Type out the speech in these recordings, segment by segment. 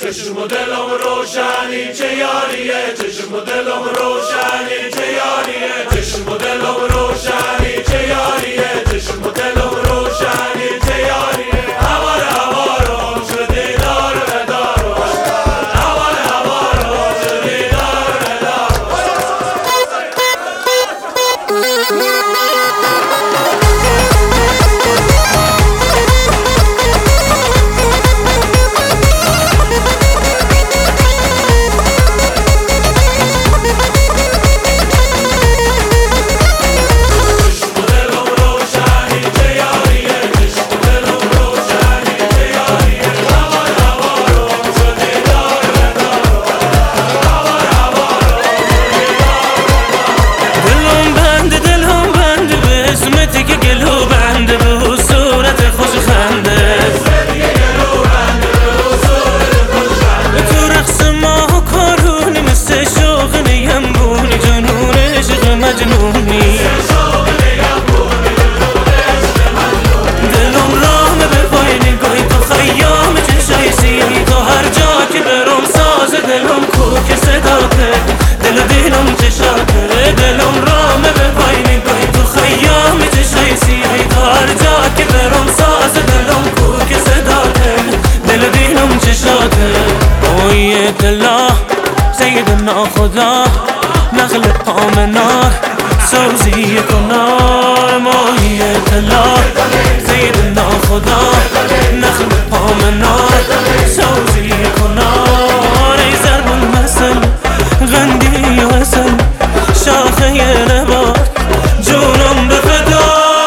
چشم و دلم روشنی چه یاریه، چشم و دلم روشنی چه یاریه، چشم و دلم روشنی چه یاریه، چشم و دلم روشنی چه یاریه. هوار هوارم شدی دار ندارم، هوار هوارم شدی دار ندارم. سيدنا خدا نخلق آمنا سوزی کنار ماهیت الله. سيدنا خدا نخلق آمنا سوزی کنار. ای ضرب المثل غندی و اصل شاخه نبات جونم به فدا.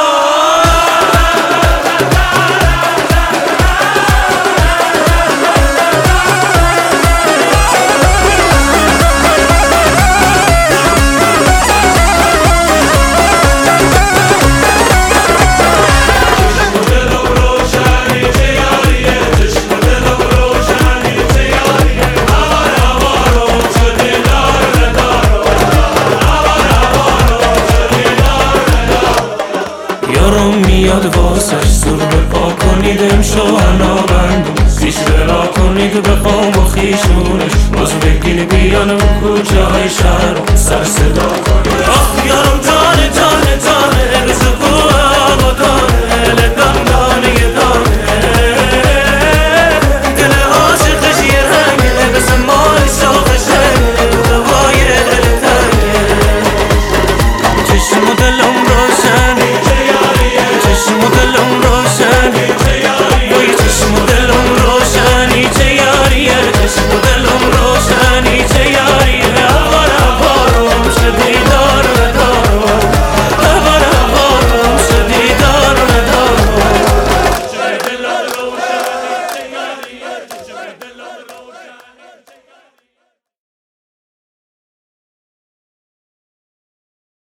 میاد واسش زور بپا کنید امشو انا بندم پیش برا کنید بخوام و خیشونش باز بگین بیان و کوچه های شهر سر صدا کنید.